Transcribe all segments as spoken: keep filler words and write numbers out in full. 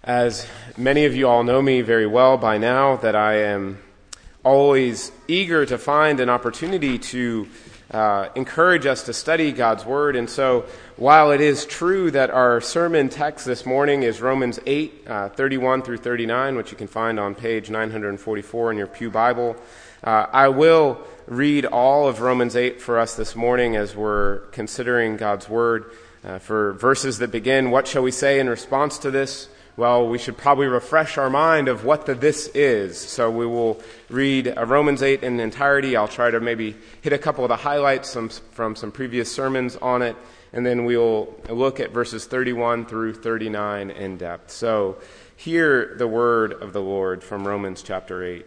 As many of you all know me very well by now, that I am always eager to find an opportunity to uh, encourage us to study God's Word. And so while it is true that our sermon text this morning is Romans eight, uh, thirty-one through thirty-nine, which you can find on page nine forty-four in your Pew Bible, uh, I will read all of Romans eight for us this morning as we're considering God's Word. Uh, for verses that begin, "What shall we say in response to this?" Well, we should probably refresh our mind of what the this is. So we will read uh, Romans eight in entirety. I'll try to maybe hit a couple of the highlights some, from some previous sermons on it, and then we'll look at verses thirty-one through thirty-nine in depth. So hear the word of the Lord from Romans chapter eight.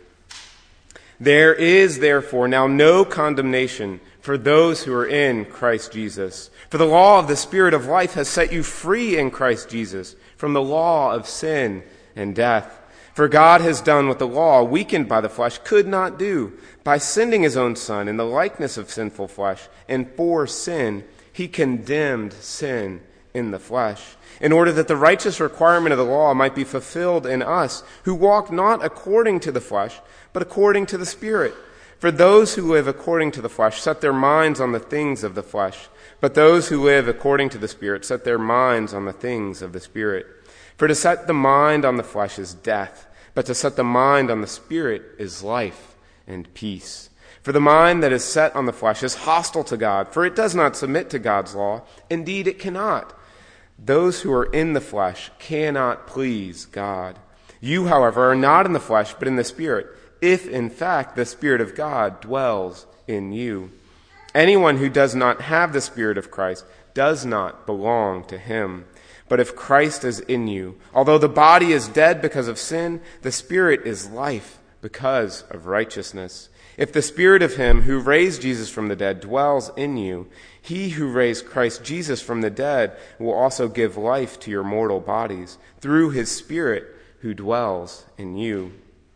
"There is therefore now no condemnation for those who are in Christ Jesus. For the law of the Spirit of life has set you free in Christ Jesus from the law of sin and death. For God has done what the law, weakened by the flesh, could not do. By sending his own Son in the likeness of sinful flesh, and for sin, he condemned sin in the flesh, in order that the righteous requirement of the law might be fulfilled in us, who walk not according to the flesh, but according to the Spirit. For those who live according to the flesh set their minds on the things of the flesh, but those who live according to the Spirit set their minds on the things of the Spirit. For to set the mind on the flesh is death, but to set the mind on the Spirit is life and peace. For the mind that is set on the flesh is hostile to God, for it does not submit to God's law. Indeed, it cannot. Those who are in the flesh cannot please God. You, however, are not in the flesh, but in the Spirit, if in fact the Spirit of God dwells in you. Anyone who does not have the Spirit of Christ does not belong to him. But if Christ is in you, although the body is dead because of sin, the Spirit is life because of righteousness. If the Spirit of him who raised Jesus from the dead dwells in you, he who raised Christ Jesus from the dead will also give life to your mortal bodies through his Spirit who dwells in you.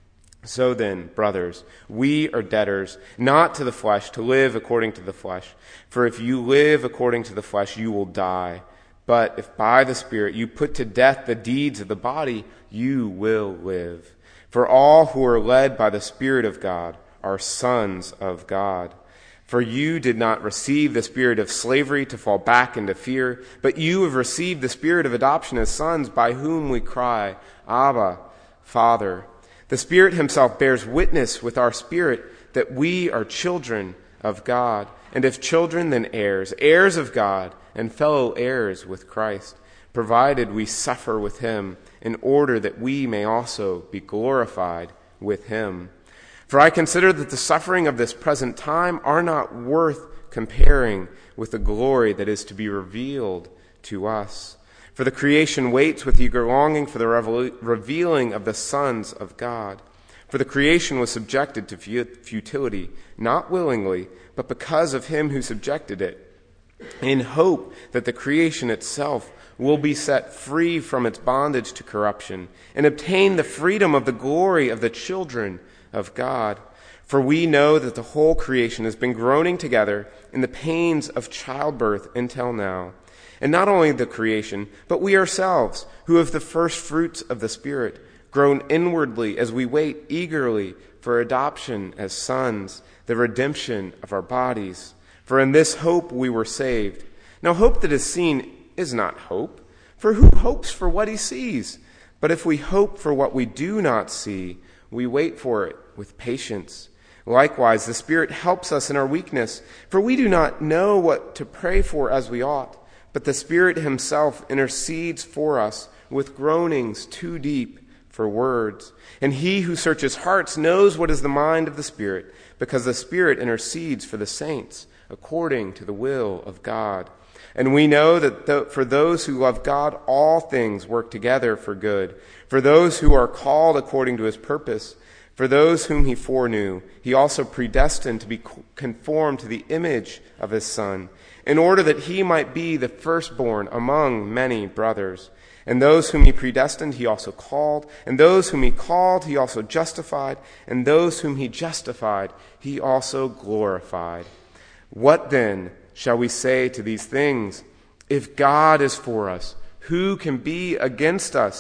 So then, brothers, we are debtors, not to the flesh, to live according to the flesh. For if you live according to the flesh, you will die. But if by the Spirit you put to death the deeds of the body, you will live. For all who are led by the Spirit of God are sons of God. For you did not receive the spirit of slavery to fall back into fear, but you have received the Spirit of adoption as sons, by whom we cry, Abba, Father. The Spirit himself bears witness with our spirit that we are children of God, and if children, then heirs, heirs of God, and fellow heirs with Christ, provided we suffer with him, in order that we may also be glorified with him. For I consider that the suffering of this present time are not worth comparing with the glory that is to be revealed to us. For the creation waits with eager longing for the revel- revealing of the sons of God. For the creation was subjected to futility, not willingly, but because of him who subjected it, in hope that the creation itself will be set free from its bondage to corruption, and obtain the freedom of the glory of the children of God. For we know that the whole creation has been groaning together in the pains of childbirth until now. And not only the creation, but we ourselves, who have the first fruits of the Spirit, groan inwardly as we wait eagerly for adoption as sons, the redemption of our bodies. For in this hope we were saved. Now hope that is seen is not hope, for who hopes for what he sees? But if we hope for what we do not see, we wait for it with patience. Likewise, the Spirit helps us in our weakness, for we do not know what to pray for as we ought. But the Spirit himself intercedes for us with groanings too deep for words. And he who searches hearts knows what is the mind of the Spirit, because the Spirit intercedes for the saints according to the will of God. And we know that th- for those who love God, all things work together for good. For those who are called according to his purpose, for those whom he foreknew, he also predestined to be conformed to the image of his Son, in order that he might be the firstborn among many brothers. And those whom he predestined, he also called. And those whom he called, he also justified. And those whom he justified, he also glorified. What then shall we say to these things? If God is for us, who can be against us?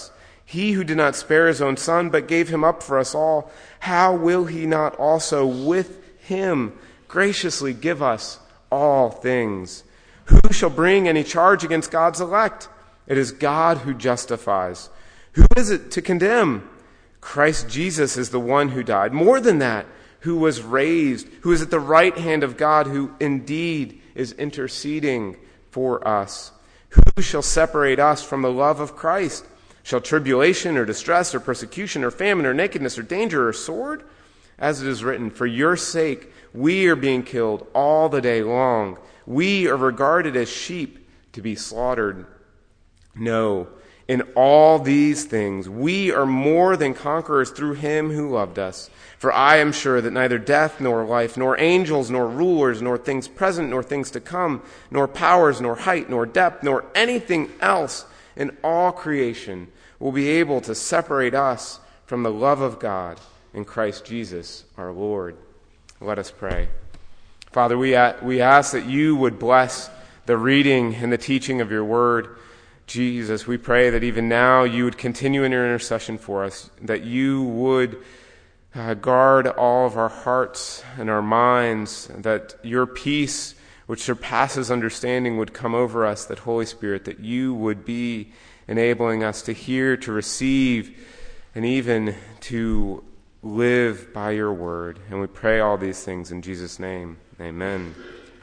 He who did not spare his own son, but gave him up for us all, how will he not also with him graciously give us all things? Who shall bring any charge against God's elect? It is God who justifies. Who is it to condemn? Christ Jesus is the one who died. More than that, who was raised, who is at the right hand of God, who indeed is interceding for us. Who shall separate us from the love of Christ? Shall tribulation or distress or persecution or famine or nakedness or danger or sword? As it is written, for your sake we are being killed all the day long. We are regarded as sheep to be slaughtered. No, in all these things we are more than conquerors through him who loved us. For I am sure that neither death nor life, nor angels, nor rulers, nor things present, nor things to come, nor powers, nor height, nor depth, nor anything else in all creation will be able to separate us from the love of God in Christ Jesus our Lord. Let us pray. Father, we, we ask that you would bless the reading and the teaching of your word. Jesus, we pray that even now you would continue in your intercession for us, that you would uh, guard all of our hearts and our minds, that your peace, which surpasses understanding, would come over us, that Holy Spirit, that you would be enabling us to hear, to receive, and even to live by your word. And we pray all these things in Jesus' name. Amen.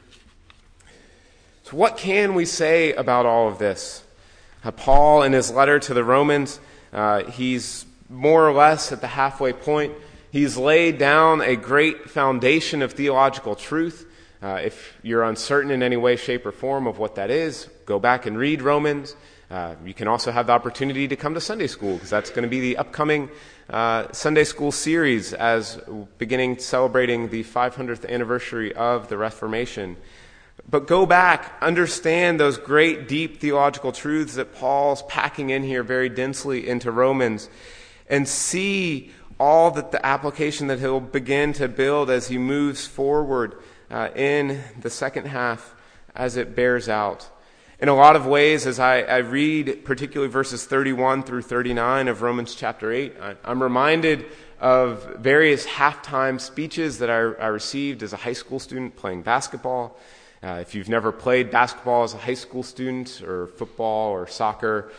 So what can we say about all of this? Uh, Paul, in his letter to the Romans, uh, he's more or less at the halfway point. He's laid down a great foundation of theological truth. Uh, if you're uncertain in any way, shape, or form of what that is, go back and read Romans. Uh, you can also have the opportunity to come to Sunday school, because that's going to be the upcoming uh, Sunday school series as beginning celebrating the five hundredth anniversary of the Reformation. But go back, understand those great, deep theological truths that Paul's packing in here very densely into Romans, and see all that the application that he'll begin to build as he moves forward uh, in the second half as it bears out. In a lot of ways, as I, I read particularly verses thirty-one through thirty-nine of Romans chapter eight, I, I'm reminded of various halftime speeches that I, I received as a high school student playing basketball. Uh, if you've never played basketball as a high school student, or football or soccer,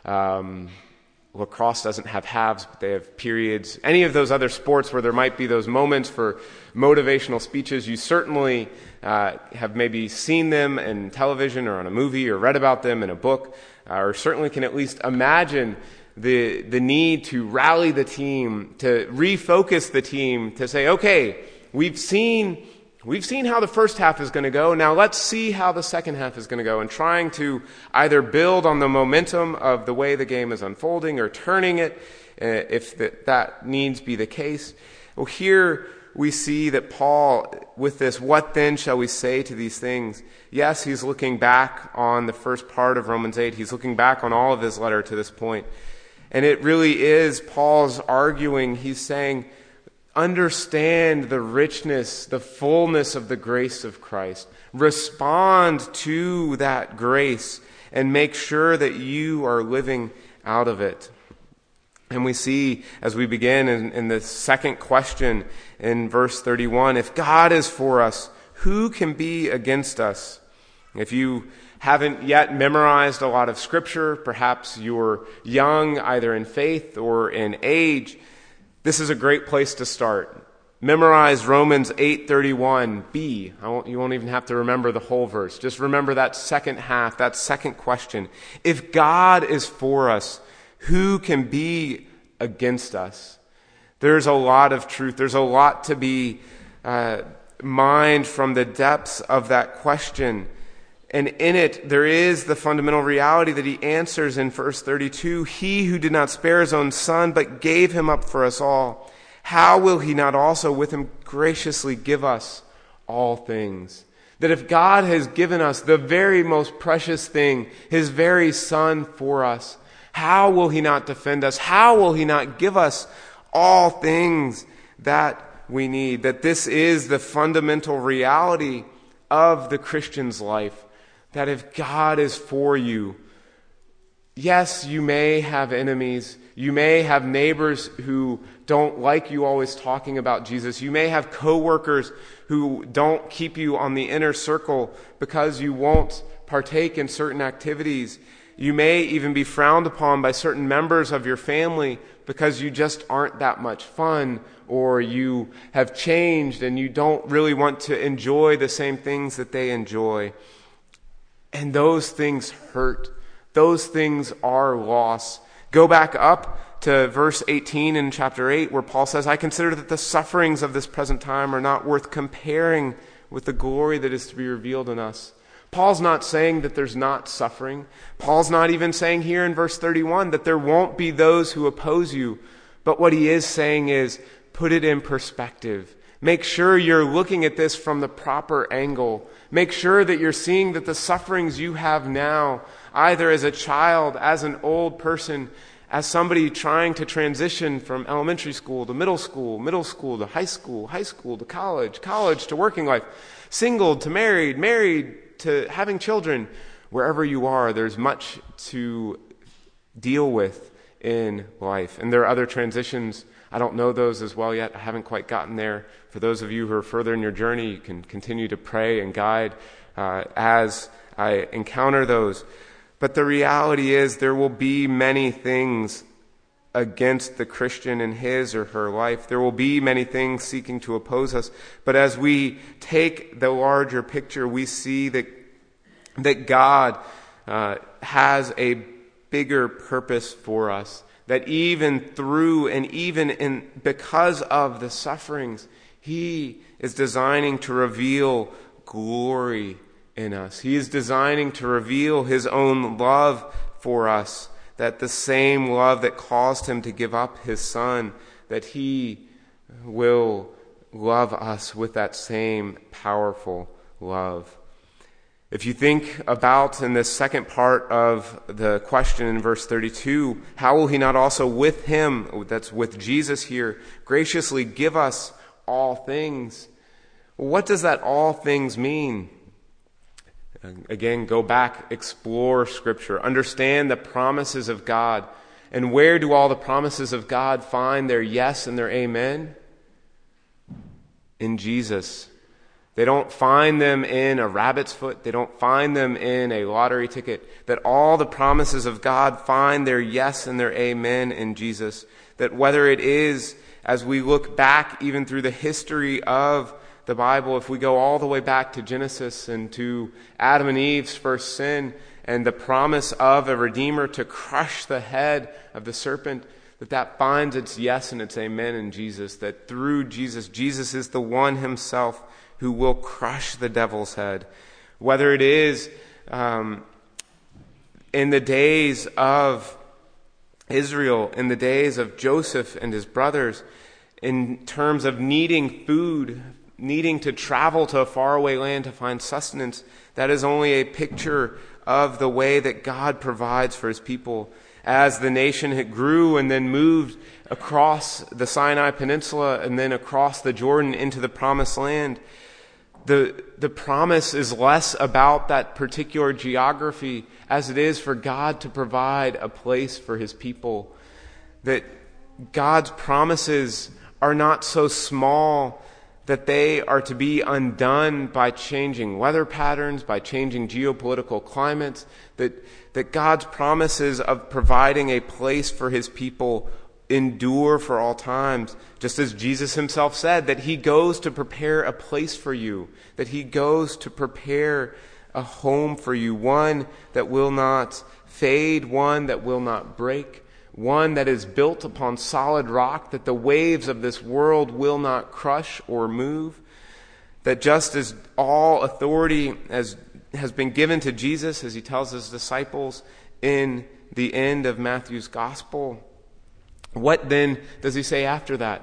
um, lacrosse doesn't have halves, but they have periods. Any of those other sports where there might be those moments for motivational speeches, you certainly uh, have maybe seen them in television or on a movie, or read about them in a book, uh, or certainly can at least imagine the the need to rally the team, to refocus the team, to say, okay, we've seen we've seen how the first half is going to go. Now let's see how the second half is going to go, and trying to either build on the momentum of the way the game is unfolding, or turning it uh, if that, that needs be the case. Well, here we see that Paul, with this, what then shall we say to these things? Yes, he's looking back on the first part of Romans eight. He's looking back on all of his letter to this point. And it really is Paul's arguing. He's saying, understand the richness, the fullness of the grace of Christ. Respond to that grace and make sure that you are living out of it. And we see, as we begin in, in the second question in verse thirty-one, if God is for us, who can be against us? If you haven't yet memorized a lot of Scripture, perhaps you're young either in faith or in age, this is a great place to start. Memorize Romans eight thirty-one b. I won't, you won't even have to remember the whole verse. Just remember that second half, that second question. If God is for us, who can be against us? There's a lot of truth. There's a lot to be uh, mined from the depths of that question. And in it, there is the fundamental reality that he answers in verse thirty-two. He who did not spare his own son, but gave him up for us all, how will he not also with him graciously give us all things? That if God has given us the very most precious thing, his very son for us, how will he not defend us? How will he not give us all things that we need? That this is the fundamental reality of the Christian's life. That if God is for you, Yes, you may have enemies. You may have neighbors who don't like you always talking about Jesus. You may have coworkers who don't keep you on the inner circle because you won't partake in certain activities. You may even be frowned upon by certain members of your family because you just aren't that much fun, or you have changed and you don't really want to enjoy the same things that they enjoy. And those things hurt. Those things are loss. Go back up to verse eighteen in chapter eight, where Paul says, I consider that the sufferings of this present time are not worth comparing with the glory that is to be revealed in us. Paul's not saying that there's not suffering. Paul's not even saying here in verse thirty-one that there won't be those who oppose you. But what he is saying is, put it in perspective. Make sure you're looking at this from the proper angle. Make sure that you're seeing that the sufferings you have now, either as a child, as an old person, as somebody trying to transition from elementary school to middle school, middle school to high school, high school to college, college to working life, single to married, married to having children, wherever you are, there's much to deal with in life. And there are other transitions. I don't know those as well yet. I haven't quite gotten there. For those of you who are further in your journey, you can continue to pray and guide uh, as I encounter those. But the reality is there will be many things against the Christian in his or her life. There will be many things seeking to oppose us. But as we take the larger picture, we see that that God uh, has a bigger purpose for us. That even through and even in because of the sufferings, He is designing to reveal glory in us. He is designing to reveal His own love for us. That the same love that caused Him to give up His Son, that He will love us with that same powerful love. If you think about in this second part of the question in verse thirty-two, how will He not also with Him, that's with Jesus here, graciously give us all things? What does that all things mean? Again, go back, explore Scripture, understand the promises of God. And where do all the promises of God find their yes and their amen? In Jesus. They don't find them in a rabbit's foot. They don't find them in a lottery ticket. That all the promises of God find their yes and their amen in Jesus. That whether it is, as we look back even through the history of the Bible, if we go all the way back to Genesis and to Adam and Eve's first sin and the promise of a Redeemer to crush the head of the serpent, that that finds its yes and its amen in Jesus. That through Jesus, Jesus is the one Himself who will crush the devil's head. Whether it is um, in the days of Israel, in the days of Joseph and his brothers, in terms of needing food, needing to travel to a faraway land to find sustenance, that is only a picture of the way that God provides for His people. As the nation had grew and then moved across the Sinai Peninsula and then across the Jordan into the Promised Land, The the promise is less about that particular geography as it is for God to provide a place for His people. That God's promises are not so small that they are to be undone by changing weather patterns, by changing geopolitical climates. That, that God's promises of providing a place for His people endure for all times, just as Jesus Himself said that He goes to prepare a place for you, that He goes to prepare a home for you, one that will not fade, one that will not break, one that is built upon solid rock, that the waves of this world will not crush or move, that just as all authority as has been given to Jesus, as He tells His disciples in the end of Matthew's Gospel, what then does He say after that?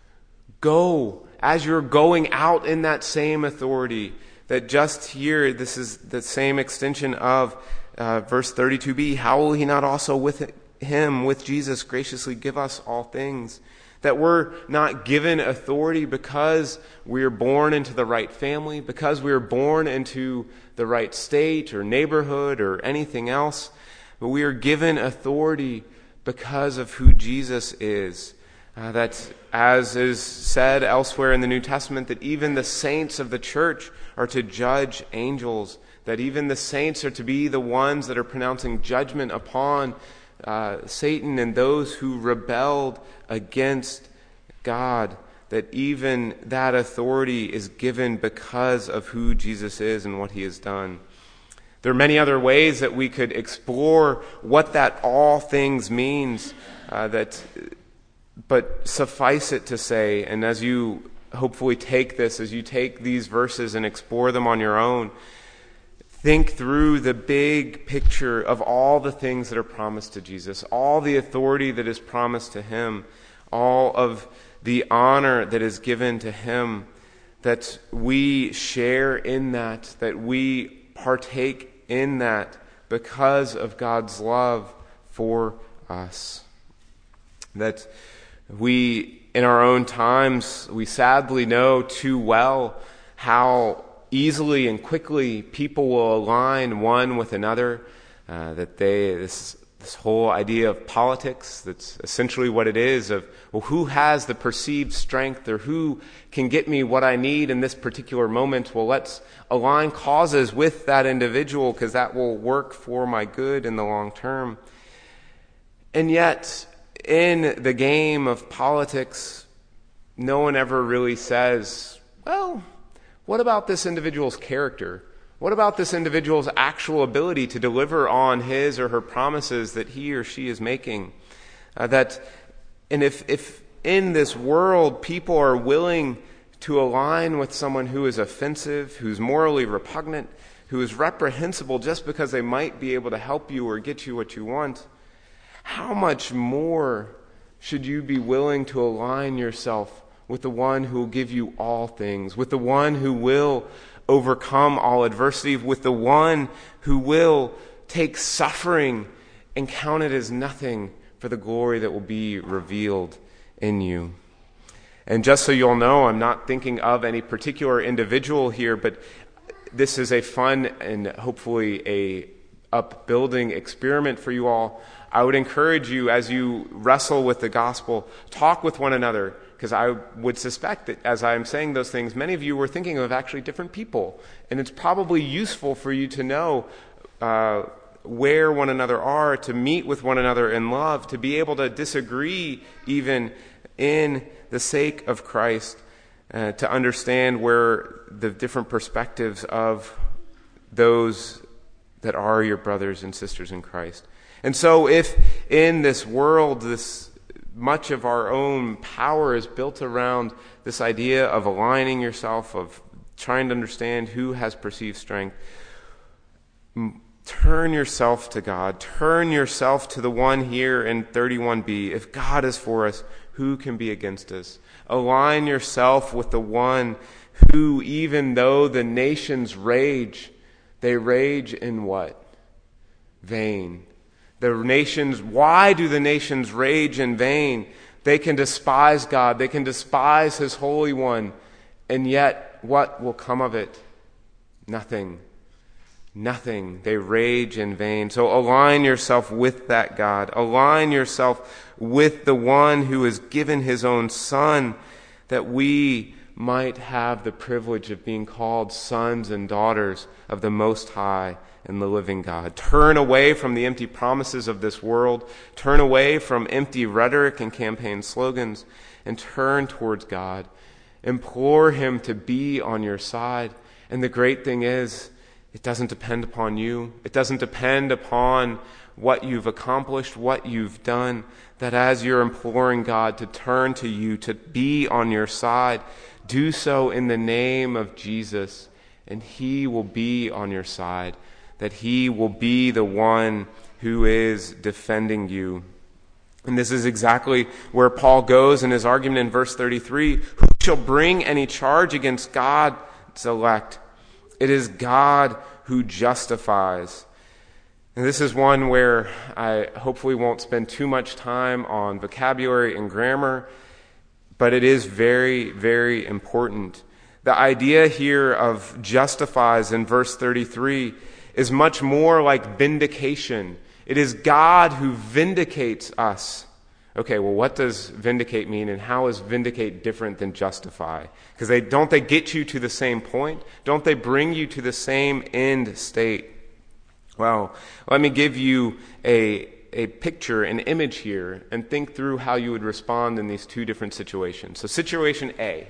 Go, as you're going out in that same authority. That just here, this is the same extension of uh, verse thirty-two b. How will He not also with Him, with Jesus, graciously give us all things? That we're not given authority because we're born into the right family, because we're born into the right state or neighborhood or anything else, but we are given authority because of who Jesus is. Uh, that, as is said elsewhere in the New Testament, that even the saints of the church are to judge angels, that even the saints are to be the ones that are pronouncing judgment upon uh, Satan and those who rebelled against God, that even that authority is given because of who Jesus is and what he has done. There are many other ways that we could explore what that all things means, uh, that, but suffice it to say, and as you hopefully take this, as you take these verses and explore them on your own, think through the big picture of all the things that are promised to Jesus, all the authority that is promised to him, all of the honor that is given to him, that we share in that, that we partake in that because of God's love for us. That we, in our own times, we sadly know too well how easily and quickly people will align one with another, uh, that they, this This whole idea of politics, that's essentially what it is, of, well, who has the perceived strength or who can get me what I need in this particular moment? Well, let's align causes with that individual because that will work for my good in the long term. And yet, in the game of politics, no one ever really says, well, what about this individual's character? What about this individual's actual ability to deliver on his or her promises that he or she is making? Uh, that, and if, if in this world people are willing to align with someone who is offensive, who's morally repugnant, who is reprehensible just because they might be able to help you or get you what you want, how much more should you be willing to align yourself with the one who will give you all things, with the one who will overcome all adversity, with the one who will take suffering and count it as nothing for the glory that will be revealed in you. And just so you'll know, I'm not thinking of any particular individual here, but this is a fun and hopefully a upbuilding experiment for you all. I would encourage you, as you wrestle with the gospel, talk with one another, because I would suspect that as I'm saying those things, many of you were thinking of actually different people. And it's probably useful for you to know uh, where one another are, to meet with one another in love, to be able to disagree even in the sake of Christ, uh, to understand where the different perspectives of those that are your brothers and sisters in Christ. And so if in this world, this much of our own power is built around this idea of aligning yourself, of trying to understand who has perceived strength, turn yourself to God. Turn yourself to the one here in thirty-one b. If God is for us, who can be against us? Align yourself with the one who, even though the nations rage, they rage in what? Vain. The nations, why do the nations rage in vain? They can despise God. They can despise His Holy One. And yet, what will come of it? Nothing. Nothing. They rage in vain. So align yourself with that God. Align yourself with the one who has given His own Son, that we might have the privilege of being called sons and daughters of the Most High and the living God. Turn away from the empty promises of this world. Turn away from empty rhetoric and campaign slogans, and turn towards God. Implore Him to be on your side. And the great thing is, it doesn't depend upon you. It doesn't depend upon what you've accomplished, what you've done. That as you're imploring God to turn to you, to be on your side, do so in the name of Jesus, and He will be on your side. That He will be the one who is defending you. And this is exactly where Paul goes in his argument in verse thirty-three. Who shall bring any charge against God's elect? It is God who justifies. And this is one where I hopefully won't spend too much time on vocabulary and grammar, but it is very, very important. The idea here of justifies in verse thirty-three is much more like vindication. It is God who vindicates us. Okay, well, what does vindicate mean, and how is vindicate different than justify? Because they don't they get you to the same point? Don't they bring you to the same end state? Well, let me give you a a picture, an image here, and think through how you would respond in these two different situations. So situation A,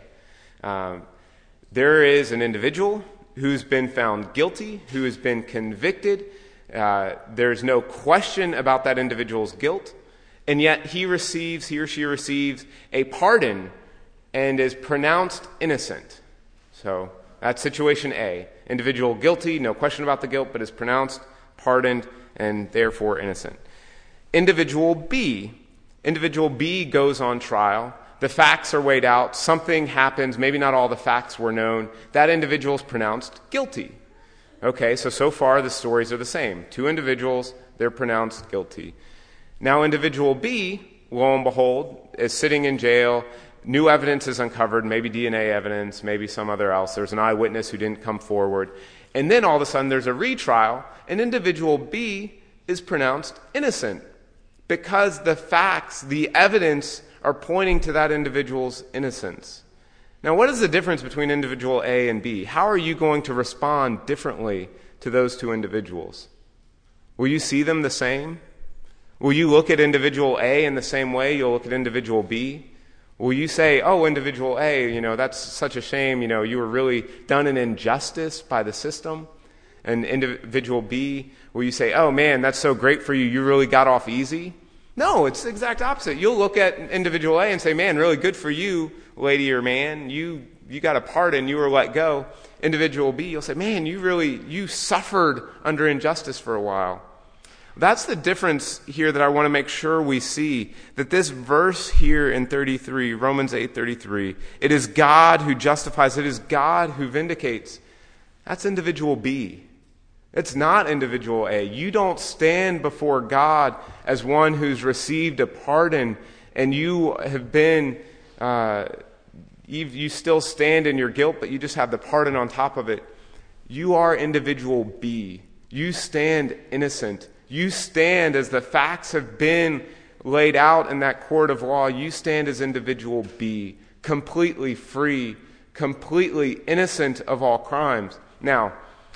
um, there is an individual who's been found guilty, who has been convicted. Uh, there's no question about that individual's guilt, and yet he receives, he or she receives a pardon and is pronounced innocent. So that's situation A. Individual guilty, no question about the guilt, but is pronounced pardoned and therefore innocent. Individual B. Individual B goes on trial. The facts are weighed out. Something happens. Maybe not all the facts were known. That individual is pronounced guilty. Okay, so so far the stories are the same. Two individuals, they're pronounced guilty. Now individual B, lo and behold, is sitting in jail. New evidence is uncovered, maybe D N A evidence, maybe some other else. There's an eyewitness who didn't come forward. And then all of a sudden there's a retrial, and individual B is pronounced innocent because the facts, the evidence are pointing to that individual's innocence. Now, what is the difference between individual A and B? How are you going to respond differently to those two individuals? Will you see them the same? Will you look at individual A in the same way you'll look at individual B? Will you say, oh, individual A, you know, that's such a shame, you know, you were really done an injustice by the system? And individual B, will you say, oh man, that's so great for you, you really got off easy? No, it's the exact opposite. You'll look at individual A and say, man, really good for you, lady or man, you you got a pardon, you were let go. Individual B, you'll say, man, you really, you suffered under injustice for a while. That's the difference here that I want to make sure we see, that this verse here in thirty-three, Romans eight thirty-three, it is God who justifies, it is God who vindicates. That's individual B. It's not individual A. You don't stand before God as one who's received a pardon and you have been, uh, you, you still stand in your guilt, but you just have the pardon on top of it. You are individual B. You stand innocent. You stand as the facts have been laid out in that court of law. You stand as individual B, completely free, completely innocent of all crimes. Now,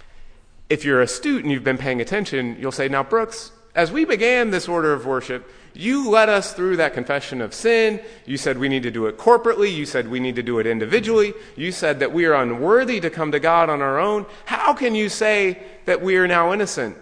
if you're astute and you've been paying attention, you'll say, now, Brooks, as we began this order of worship, you led us through that confession of sin. You said we need to do it corporately. You said we need to do it individually. You said that we are unworthy to come to God on our own. How can you say that we are now innocent?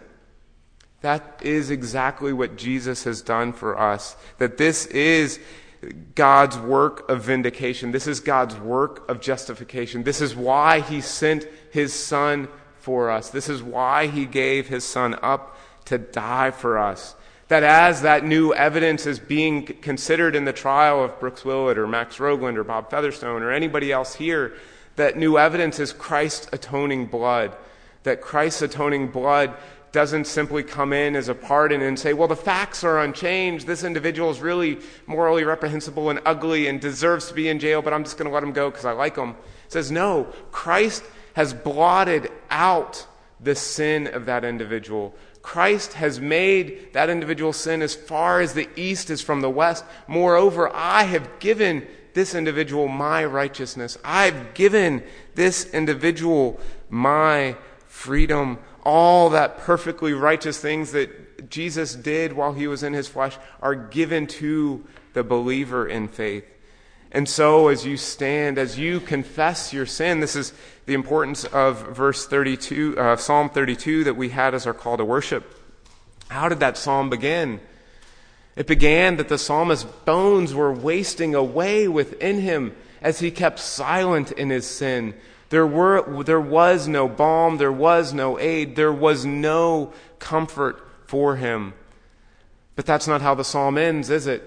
That is exactly what Jesus has done for us, that this is God's work of vindication. This is God's work of justification. This is why he sent his Son for us. This is why he gave his Son up to die for us. That as that new evidence is being considered in the trial of Brooks Willett or Max Rogland or Bob Featherstone or anybody else here, that new evidence is Christ's atoning blood. That Christ's atoning blood doesn't simply come in as a pardon and say, well, the facts are unchanged. This individual is really morally reprehensible and ugly and deserves to be in jail, but I'm just going to let him go because I like him. It says, no, Christ has blotted out the sin of that individual. Christ has made that individual sin as far as the east is from the west. Moreover, I have given this individual my righteousness. I've given this individual my freedom. All that perfectly righteous things that Jesus did while he was in his flesh are given to the believer in faith. And so as you stand, as you confess your sin, this is the importance of verse thirty-two, uh, Psalm thirty-two that we had as our call to worship. How did that psalm begin? It began that the psalmist's bones were wasting away within him as he kept silent in his sin. There were, there was no balm, there was no aid, there was no comfort for him. But that's not how the psalm ends, is it?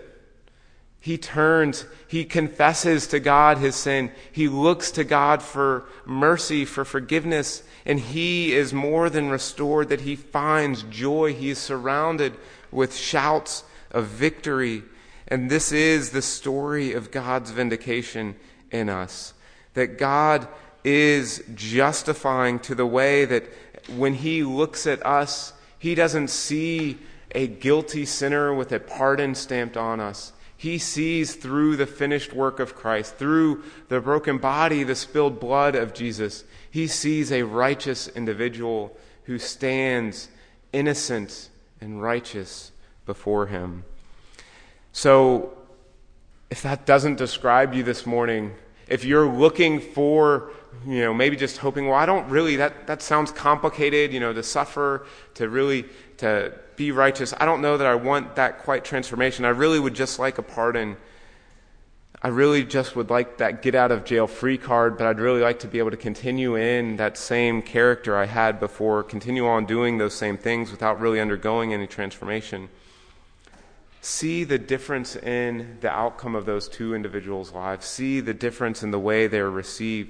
He turns, he confesses to God his sin. He looks to God for mercy, for forgiveness, and he is more than restored, that he finds joy. He is surrounded with shouts of victory. And this is the story of God's vindication in us. That God is justifying to the way that when he looks at us, he doesn't see a guilty sinner with a pardon stamped on us. He sees through the finished work of Christ, through the broken body, the spilled blood of Jesus. He sees a righteous individual who stands innocent and righteous before him. So, if that doesn't describe you this morning, if you're looking for, you know, maybe just hoping, well, I don't really, that, that sounds complicated, you know, to suffer, to really, to be righteous. I don't know that I want that quite transformation. I really would just like a pardon. I really just would like that get out of jail free card, but I'd really like to be able to continue in that same character I had before, continue on doing those same things without really undergoing any transformation. See the difference in the outcome of those two individuals' lives. See the difference in the way they're received.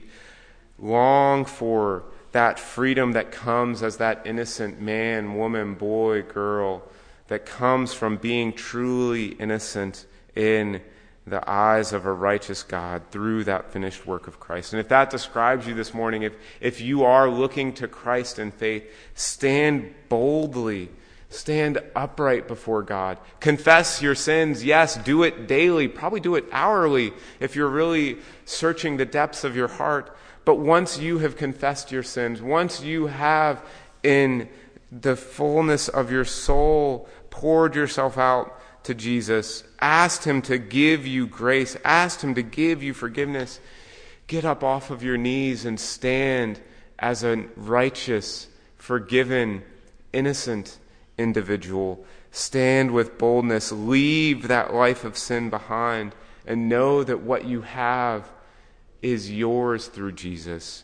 Long for that freedom that comes as that innocent man, woman, boy, girl, that comes from being truly innocent in the eyes of a righteous God through that finished work of Christ. And if that describes you this morning, if, if you are looking to Christ in faith, stand boldly. Stand upright before God. Confess your sins. Yes, do it daily. Probably do it hourly if you're really searching the depths of your heart. But once you have confessed your sins, once you have in the fullness of your soul poured yourself out to Jesus, asked him to give you grace, asked him to give you forgiveness, get up off of your knees and stand as a righteous, forgiven, innocent individual. Stand with boldness. Leave that life of sin behind and know that what you have is yours through Jesus.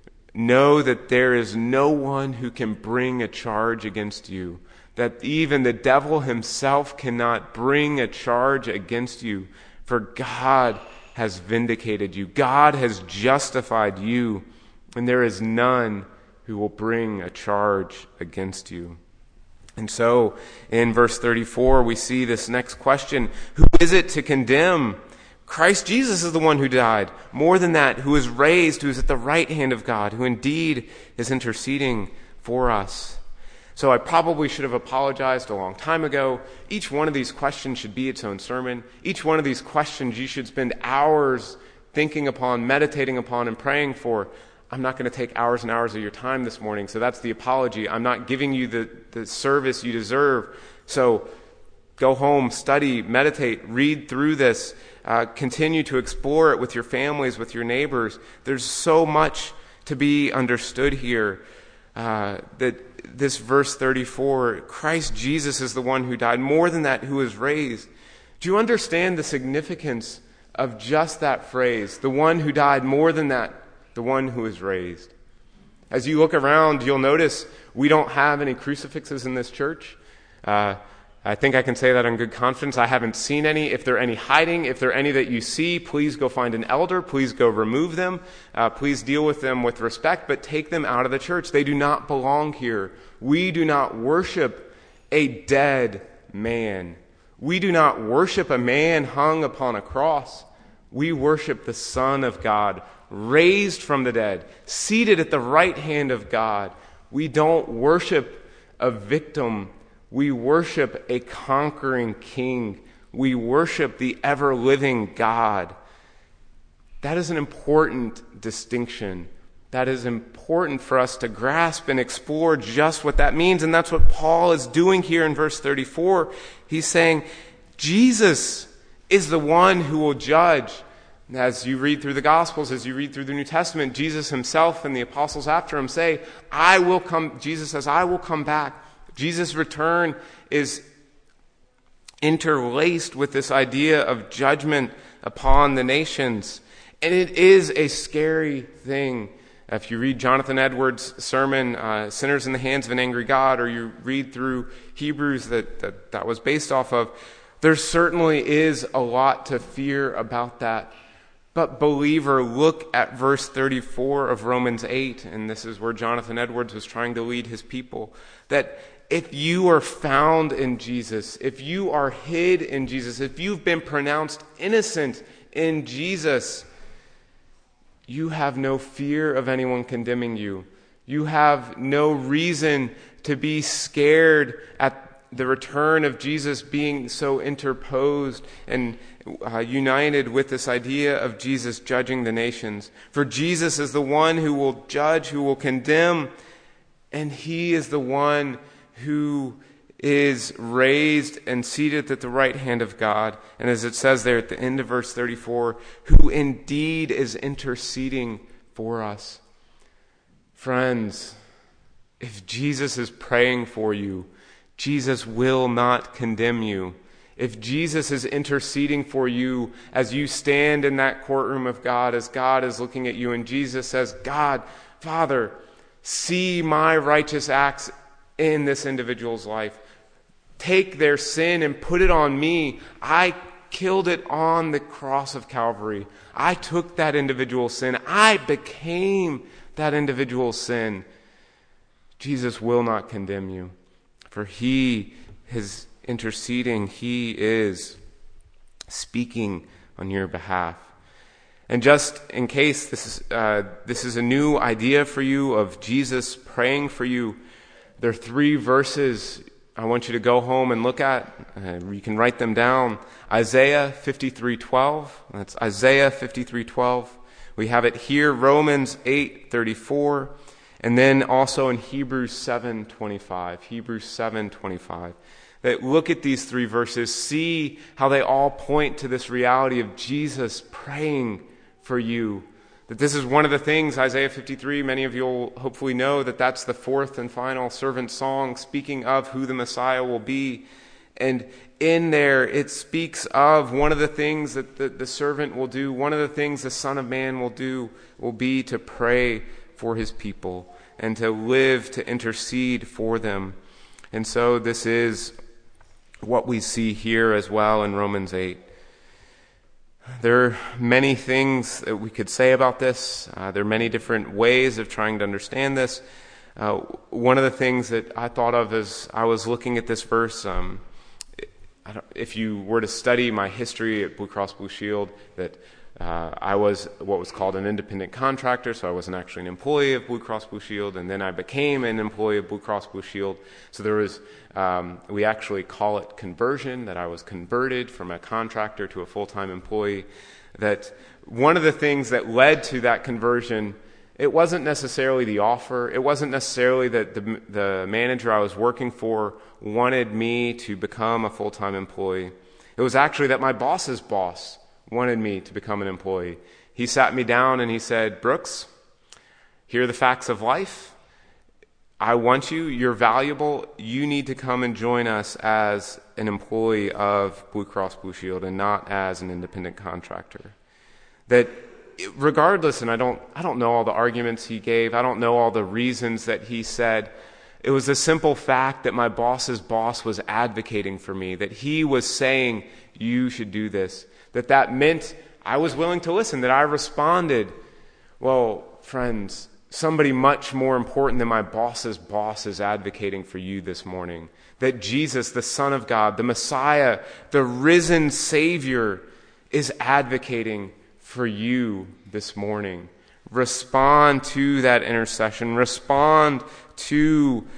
Know that there is no one who can bring a charge against you, that even the devil himself cannot bring a charge against you, for God has vindicated you. God has justified you, and there is none who will bring a charge against you. And so, in verse thirty-four, we see this next question: who is it to condemn? Christ Jesus is the one who died. More than that, who is raised, who is at the right hand of God, who indeed is interceding for us. So I probably should have apologized a long time ago. Each one of these questions should be its own sermon. Each one of these questions you should spend hours thinking upon, meditating upon, and praying for. I'm not going to take hours and hours of your time this morning, so that's the apology. I'm not giving you the, the service you deserve. So go home, study, meditate, read through this, uh, continue to explore it with your families, with your neighbors. There's so much to be understood here. Uh, that this verse thirty-four, Christ Jesus is the one who died. More than that, who is raised. Do you understand the significance of just that phrase? The one who died, more than that, the one who is raised. As you look around, you'll notice we don't have any crucifixes in this church. Uh, I think I can say that on good confidence. I haven't seen any. If there are any hiding, if there are any that you see, please go find an elder. Please go remove them. Uh, please deal with them with respect, but take them out of the church. They do not belong here. We do not worship a dead man. We do not worship a man hung upon a cross. We worship the Son of God, raised from the dead, seated at the right hand of God. We don't worship a victim. We worship a conquering king. We worship the ever-living God. That is an important distinction. That is important for us to grasp and explore just what that means. And that's what Paul is doing here in verse thirty-four. He's saying, Jesus is the one who will judge. As you read through the Gospels, as you read through the New Testament, Jesus himself and the apostles after him say, I will come, Jesus says, I will come back. Jesus' return is interlaced with this idea of judgment upon the nations. And it is a scary thing. If you read Jonathan Edwards' sermon, uh, Sinners in the Hands of an Angry God, or you read through Hebrews that, that that was based off of, there certainly is a lot to fear about that. But believer, look at verse thirty-four of Romans eight, and this is where Jonathan Edwards was trying to lead his people, that if you are found in Jesus, if you are hid in Jesus, if you've been pronounced innocent in Jesus, you have no fear of anyone condemning you. You have no reason to be scared at the return of Jesus being so interposed and uh, united with this idea of Jesus judging the nations. For Jesus is the one who will judge, who will condemn, and he is the one who is raised and seated at the right hand of God. And as it says there at the end of verse thirty-four, who indeed is interceding for us. Friends, if Jesus is praying for you, Jesus will not condemn you. If Jesus is interceding for you as you stand in that courtroom of God, as God is looking at you, and Jesus says, God, Father, see my righteous acts in this individual's life. Take their sin and put it on me. I killed it on the cross of Calvary. I took that individual's sin. I became that individual's sin. Jesus will not condemn you. For he is interceding. He is speaking on your behalf. And just in case this is, uh, this is a new idea for you of Jesus praying for you, there are three verses I want you to go home and look at. Uh, you can write them down. Isaiah fifty-three twelve. That's Isaiah fifty-three twelve. We have it here, Romans eight thirty-four. And then also in Hebrews seven twenty-five. Hebrews seven twenty-five. That look at these three verses, see how they all point to this reality of Jesus praying for you. That this is one of the things, Isaiah fifty-three, many of you will hopefully know that that's the fourth and final servant song speaking of who the Messiah will be. And in there it speaks of one of the things that the, the servant will do, one of the things the Son of Man will do will be to pray for his people and to live to intercede for them. And so this is what we see here as well in Romans eight. There are many things that we could say about this. Uh, there are many different ways of trying to understand this. Uh, one of the things that I thought of as I was looking at this verse, um, I don't, if you were to study my history at Blue Cross Blue Shield, that Uh, I was what was called an independent contractor, so I wasn't actually an employee of Blue Cross Blue Shield, and then I became an employee of Blue Cross Blue Shield. So there was, um, we actually call it conversion, that I was converted from a contractor to a full-time employee. That one of the things that led to that conversion, it wasn't necessarily the offer, it wasn't necessarily that the, the manager I was working for wanted me to become a full-time employee. It was actually that my boss's boss wanted me to become an employee. He sat me down and he said, Brooks, here are the facts of life. I want you. You're valuable. You need to come and join us as an employee of Blue Cross Blue Shield and not as an independent contractor. That regardless, and I don't, I don't know all the arguments he gave. I don't know all the reasons that he said. It was the simple fact that my boss's boss was advocating for me, that he was saying, you should do this. That that meant I was willing to listen, that I responded. Well, friends, somebody much more important than my boss's boss is advocating for you this morning. That Jesus, the Son of God, the Messiah, the risen Savior, is advocating for you this morning. Respond to that intercession. Respond to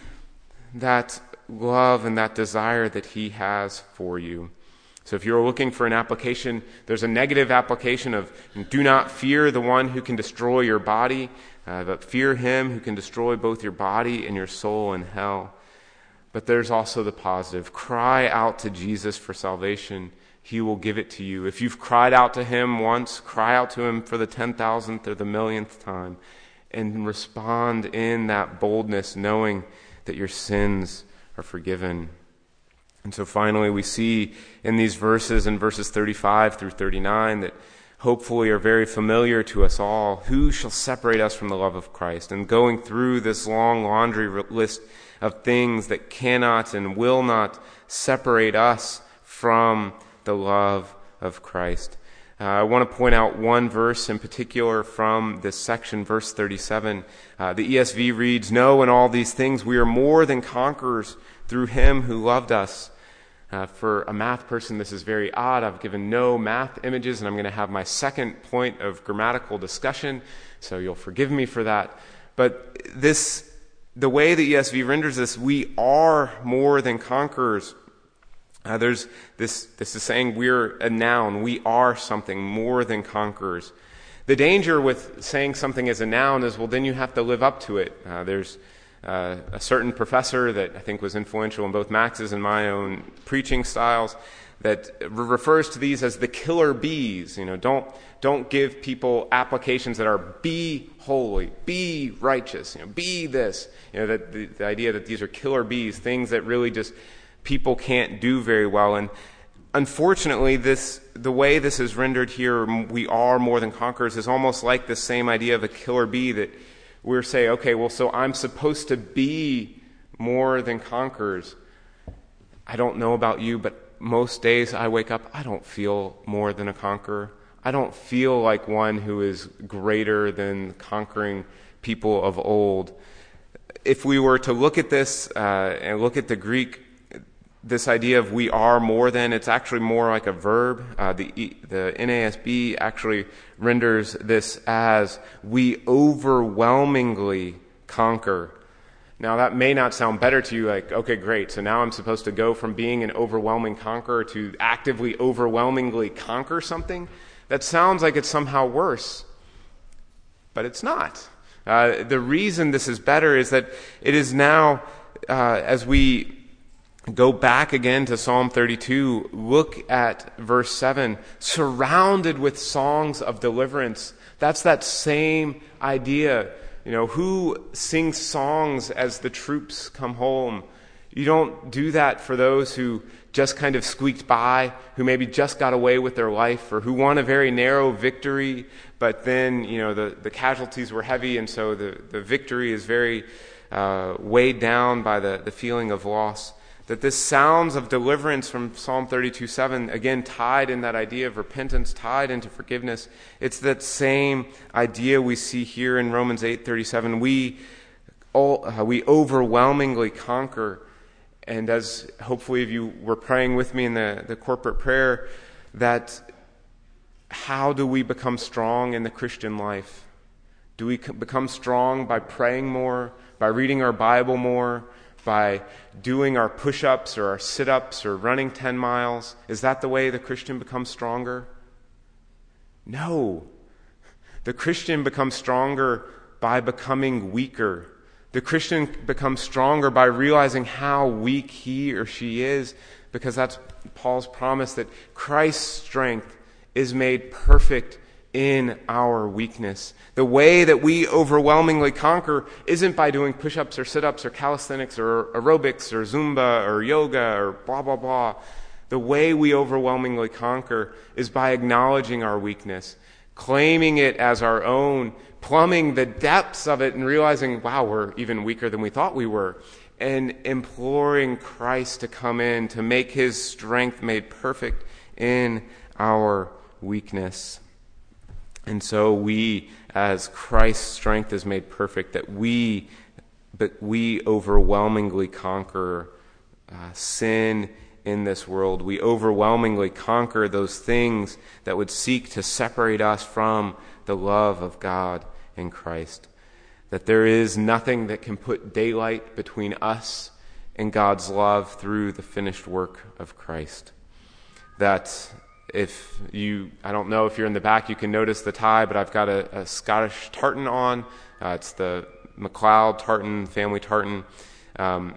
that love and that desire that he has for you. So if you're looking for an application, there's a negative application of do not fear the one who can destroy your body, uh, but fear him who can destroy both your body and your soul in hell. But there's also the positive. Cry out to Jesus for salvation. He will give it to you. If you've cried out to him once, cry out to him for the ten thousandth or the millionth time and respond in that boldness, knowing that your sins are forgiven. And so finally we see in these verses, in verses thirty-five through thirty-nine, that hopefully are very familiar to us all. Who shall separate us from the love of Christ? And going through this long laundry list of things that cannot and will not separate us from the love of Christ. Uh, I want to point out one verse in particular from this section, verse thirty-seven. Uh, the E S V reads, "No, in all these things we are more than conquerors through him who loved us." Uh, for a math person, this is very odd. I've given no math images, and I'm going to have my second point of grammatical discussion, so you'll forgive me for that. But this the way the E S V renders this, we are more than conquerors. Uh, there's this, this is saying we're a noun. We are something more than conquerors. The danger with saying something as a noun is, well, then you have to live up to it. Uh, there's uh, a certain professor that I think was influential in both Max's and my own preaching styles that re- refers to these as the killer bees. You know, don't don't give people applications that are be holy, be righteous, you know, be this. You know, that the, the idea that these are killer bees, things that really just people can't do very well. And unfortunately, this the way this is rendered here, we are more than conquerors, is almost like the same idea of a killer bee, that we're saying, okay, well, so I'm supposed to be more than conquerors. I don't know about you, but most days I wake up, I don't feel more than a conqueror. I don't feel like one who is greater than conquering people of old. If we were to look at this uh, and look at the Greek, this idea of we are more than, it's actually more like a verb. Uh, the, the N A S B actually renders this as we overwhelmingly conquer. Now, that may not sound better to you, like, okay, great, so now I'm supposed to go from being an overwhelming conqueror to actively overwhelmingly conquer something? That sounds like it's somehow worse, but it's not. Uh, the reason this is better is that it is now, uh, as we go back again to Psalm thirty-two, look at verse seven, surrounded with songs of deliverance. That's that same idea. You know, who sings songs as the troops come home? You don't do that for those who just kind of squeaked by, who maybe just got away with their life, or who won a very narrow victory, but then, you know, the, the casualties were heavy, and so the, the victory is very uh, weighed down by the, the feeling of loss. That this sounds of deliverance from Psalm thirty-two seven, again, tied in that idea of repentance, tied into forgiveness. It's that same idea we see here in Romans eight thirty-seven. We, all, uh, we overwhelmingly conquer. And as hopefully if you were praying with me in the, the corporate prayer, that how do we become strong in the Christian life? Do we become strong by praying more, by reading our Bible more, by doing our push-ups or our sit-ups or running ten miles? Is that the way the Christian becomes stronger? No. The Christian becomes stronger by becoming weaker. The Christian becomes stronger by realizing how weak he or she is, because that's Paul's promise that Christ's strength is made perfect in our weakness. The way that we overwhelmingly conquer isn't by doing push-ups or sit-ups or calisthenics or aerobics or Zumba or yoga or blah, blah, blah. The way we overwhelmingly conquer is by acknowledging our weakness, claiming it as our own, plumbing the depths of it and realizing, wow, we're even weaker than we thought we were, and imploring Christ to come in to make his strength made perfect in our weakness. And so we, as Christ's strength is made perfect, that we, but we overwhelmingly conquer uh, sin in this world. We overwhelmingly conquer those things that would seek to separate us from the love of God in Christ. That there is nothing that can put daylight between us and God's love through the finished work of Christ. That if you, I don't know if you're in the back, you can notice the tie, but I've got a, a Scottish tartan on. Uh, it's the MacLeod tartan, family tartan. Um,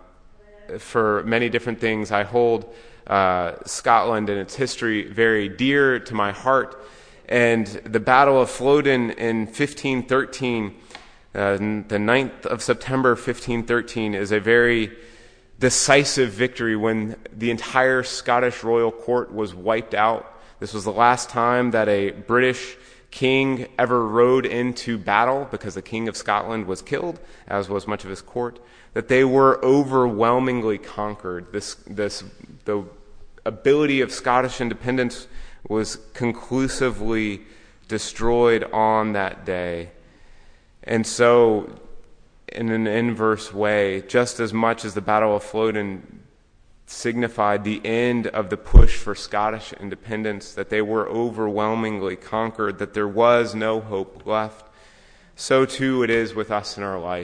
for many different things, I hold uh, Scotland and its history very dear to my heart. And the Battle of Flodden in fifteen thirteen, uh, the ninth of September fifteen thirteen, is a very decisive victory when the entire Scottish royal court was wiped out. This was the last time that a British king ever rode into battle, because the King of Scotland was killed, as was much of his court, that they were overwhelmingly conquered. This, this, the ability of Scottish independence was conclusively destroyed on that day. And so, in an inverse way, just as much as the Battle of Flodden signified the end of the push for Scottish independence, that they were overwhelmingly conquered, that there was no hope left, so too it is with us in our life.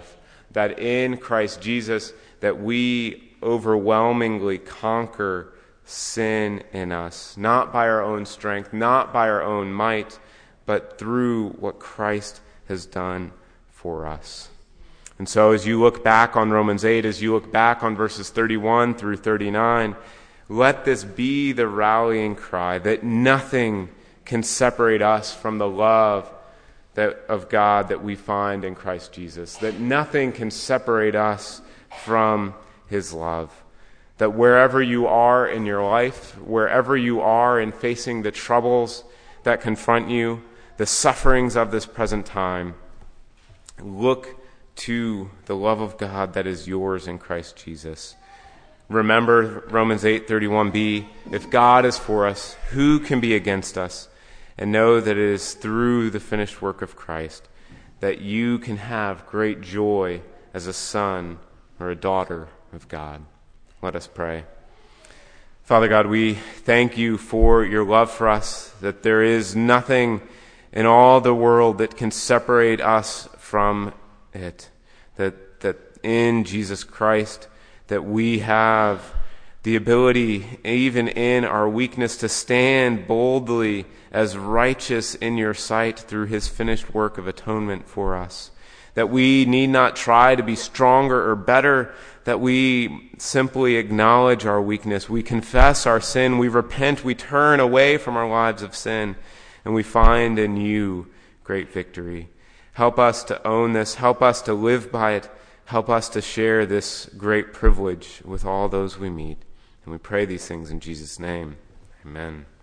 that in Christ Jesus that we overwhelmingly conquer sin in us, not by our own strength, not by our own might, but through what Christ has done for us. And so as you look back on Romans eight, as you look back on verses thirty-one through thirty-nine, let this be the rallying cry that nothing can separate us from the love that, of God that we find in Christ Jesus, that nothing can separate us from his love, that wherever you are in your life, wherever you are in facing the troubles that confront you, the sufferings of this present time, look to the love of God that is yours in Christ Jesus. Remember Romans eight thirty-one b, if God is for us, who can be against us? And know that it is through the finished work of Christ that you can have great joy as a son or a daughter of God. Let us pray. Father God, we thank you for your love for us, that there is nothing in all the world that can separate us from it, that that in Jesus Christ that we have the ability, even in our weakness, to stand boldly as righteous in your sight through his finished work of atonement for us. That we need not try to be stronger or better, that we simply acknowledge our weakness. We confess our sin, we repent, we turn away from our lives of sin, and we find in you great victory. Help us to own this, help us to live by it, help us to share this great privilege with all those we meet. And we pray these things in Jesus' name. Amen.